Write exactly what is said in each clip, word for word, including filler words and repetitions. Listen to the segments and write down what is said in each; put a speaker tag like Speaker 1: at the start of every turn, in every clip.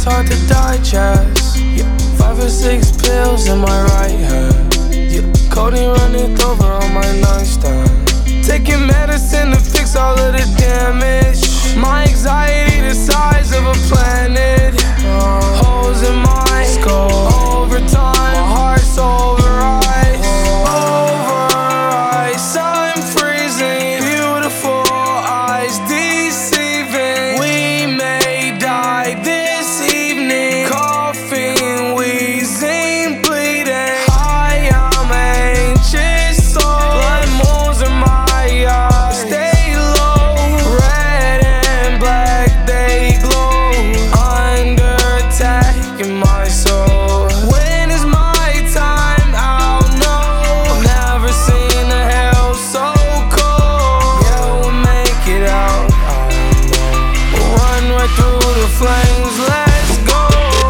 Speaker 1: hard to digest. Yeah. Five or six pills in my right hand. Yeah. Codeine running over on my nightstand. Taking medicine to fix all of the damage. My anxiety the size of a planet. Uh, holes in my skull. Overtime, my heart's over ice. Over ice, I'm freezing. Beautiful eyes deceiving. We may die this evening. Coughing, wheezing, bleeding. I am anxious, so blood moons are my eyes. Stay low, red and black, they glow. Under attack in my soul. When is my time? I'll know. Never seen a hell so cold. Yeah, we'll make it out. I know. We'll run right through the flames. Let's go.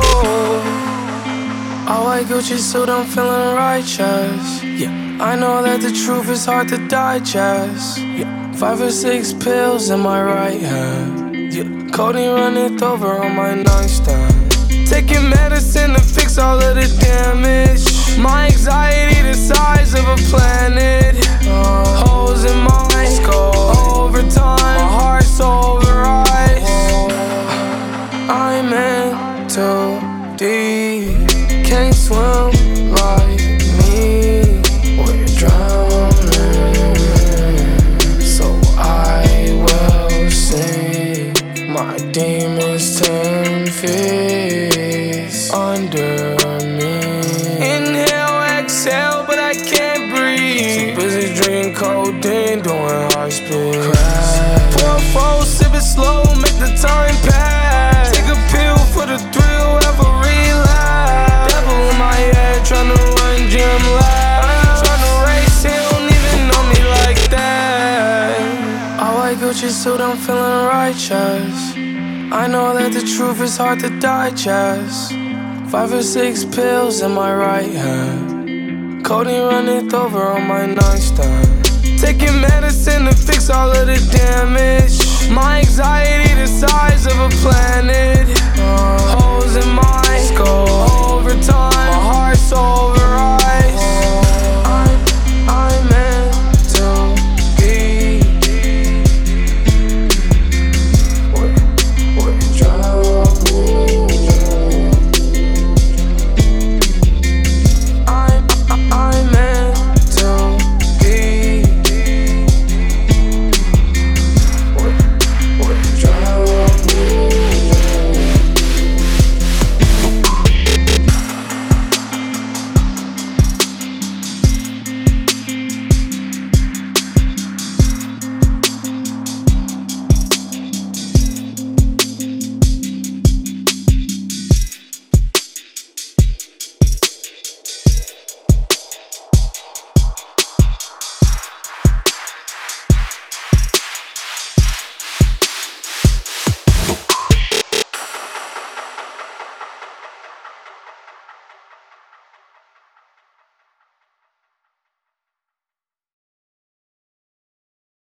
Speaker 1: All white Gucci suit, I'm feeling righteous. Yeah, I know that the truth is hard to digest. Yeah, five or six pills in my right hand. Yeah, codeine running over on my nightstand. Taking medicine to fix all of the damage. My anxiety the size of a planet. Uh, holes in my skull. Overtime, my heart's over ice. I'm in too deep. Can't swim like me. We're drowning. So I will sing. My demons turn feet under me. Inhale, exhale, but I can't breathe. Too busy drinking codeine, doing high speed. Pour four, sip it slow, make the time pass. Take a pill for the thrill, have a relapse. Devil in my head, tryna run gym laps. Tryna race, he don't even know me like that. All white Gucci suit, I'm feeling righteous. I know that the truth is hard to digest. Five or six pills in my right hand. Codeine running over on my nightstand. Taking medicine to fix all of the damage. My anxiety the size of a planet. Uh,